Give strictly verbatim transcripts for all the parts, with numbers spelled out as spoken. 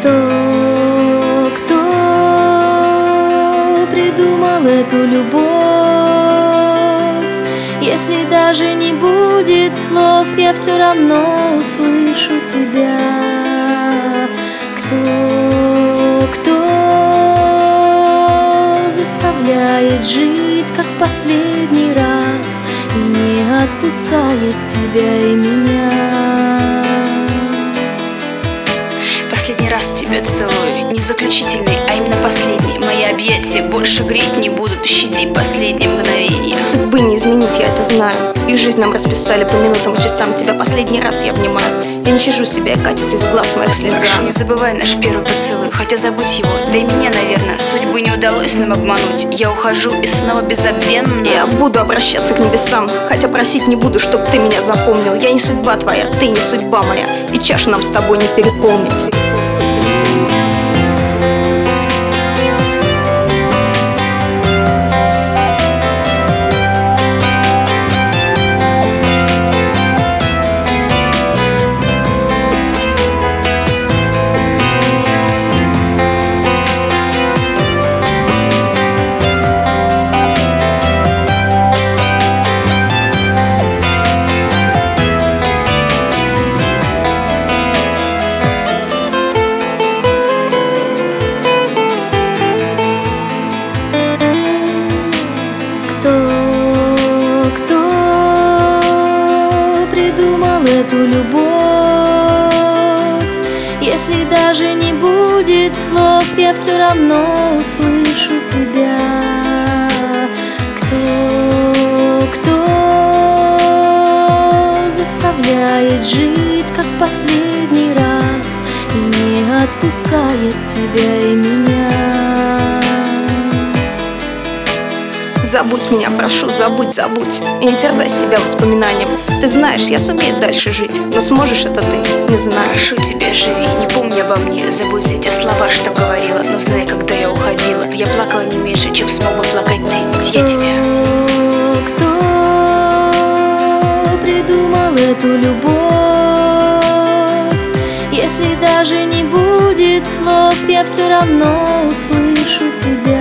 Кто, кто придумал эту любовь? Если даже не будет слов, я все равно услышу тебя. Кто, кто заставляет жить, как в последний раз, и не отпускает тебя и меня? Последний раз тебя целую, не заключительный, а именно последний. Мои объятия больше греть не будут, щади последние мгновения. Судьбы не изменить, я это знаю. И жизнь нам расписали по минутам и часам. Тебя последний раз я обнимаю. Я не щажу себя, катится из глаз моих слеза. Прошу, не забывай наш первый поцелуй, хотя забудь его, да и меня, наверное, судьбы не удалось нам обмануть. Я ухожу и снова безобвенно я буду обращаться к небесам, хотя просить не буду, чтоб ты меня запомнил. Я не судьба твоя, ты не судьба моя, и чашу нам с тобой не переполнить. Эту любовь, если даже не будет слов, я все равно услышу тебя. Кто, кто заставляет жить, как в последний раз, и не отпускает тебя и меня? Забудь меня, прошу, забудь, забудь. И не терзай себя воспоминанием. Ты знаешь, я сумею дальше жить, но сможешь это ты, не знаю. Прошу тебя, живи, не помни обо мне. Забудь все те слова, что говорила. Но знай, когда я уходила, я плакала не меньше, чем смог бы плакать ты. Ведь я тебя. Кто придумал эту любовь? Если даже не будет слов, я все равно услышу тебя.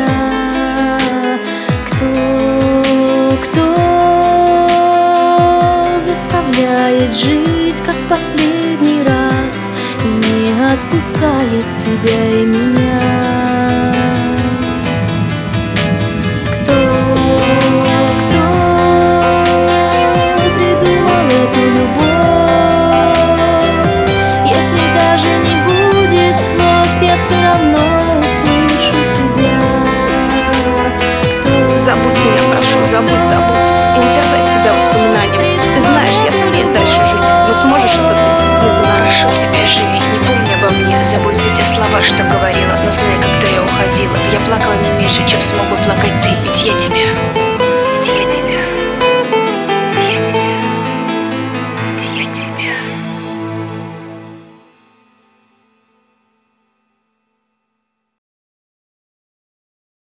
Жить, как в последний раз, и не отпускает тебя и меня. Кто, кто придумал эту любовь? Если даже не будет слов, я все равно услышу тебя. Кто, забудь меня, прошу, забудь, забудь. И не терзай себя воспоминанием. Ты знаешь, я сумею дальше жить, но сможешь это ты, не знаю. Прошу тебя, живи, не помни обо мне. Забудь все те слова, что говорила. Но знай, когда я уходила, я плакала не меньше, чем смог бы плакать ты. Ведь я тебя.